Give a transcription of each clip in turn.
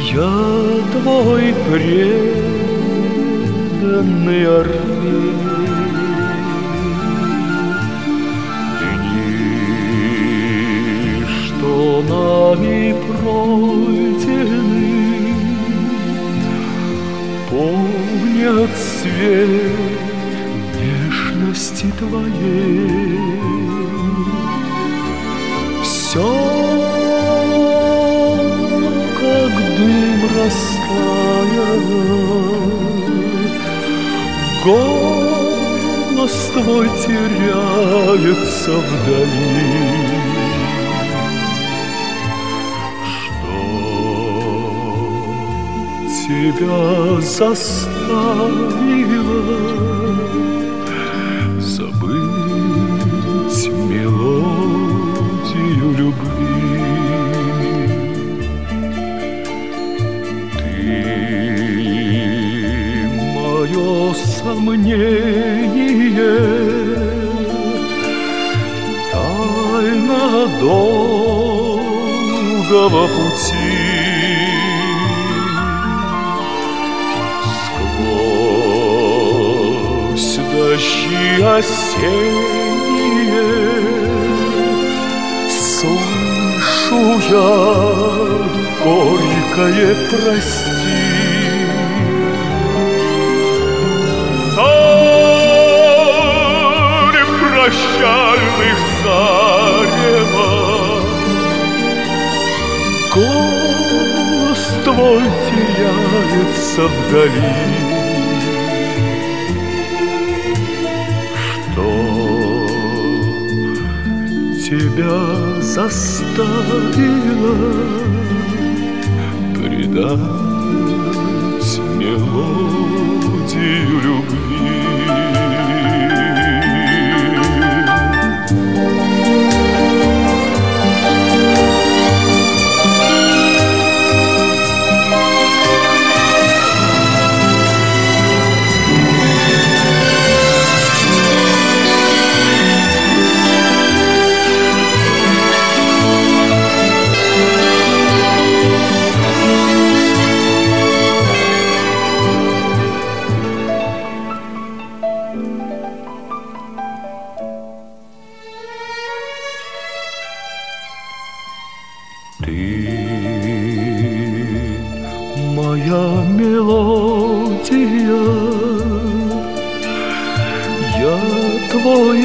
Я твой преданный Орфей, дни, что нами пройдены, помнят свет нежности твоей. Все, как дым растаял, голос твой теряется вдали. Что тебя заставило забыть мелодию любви? Ты мое сомнение, тайна долгого пути. Сквозь дожди осенние слышу я горькое прости. Зарь прощальных зарева, голос твой теряется вдали. Что тебя заставило предать мелодию любви? Ты моя мелодия, я твой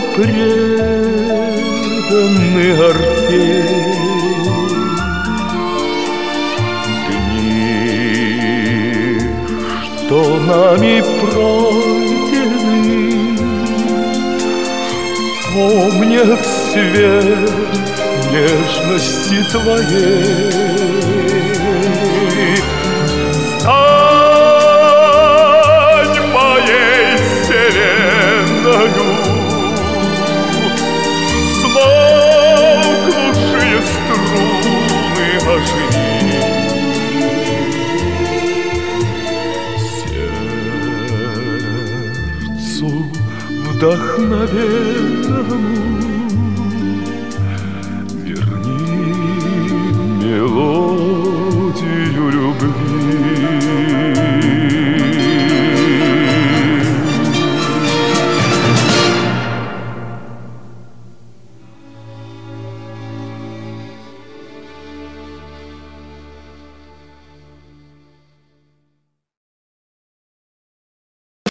преданный Орфей. Дни, что нами пройдены, помнят свет нежности твоей. Стань моей вселенною, смолкнувшие струны оживи. Сердцу вдохновенному верни мелодию любви.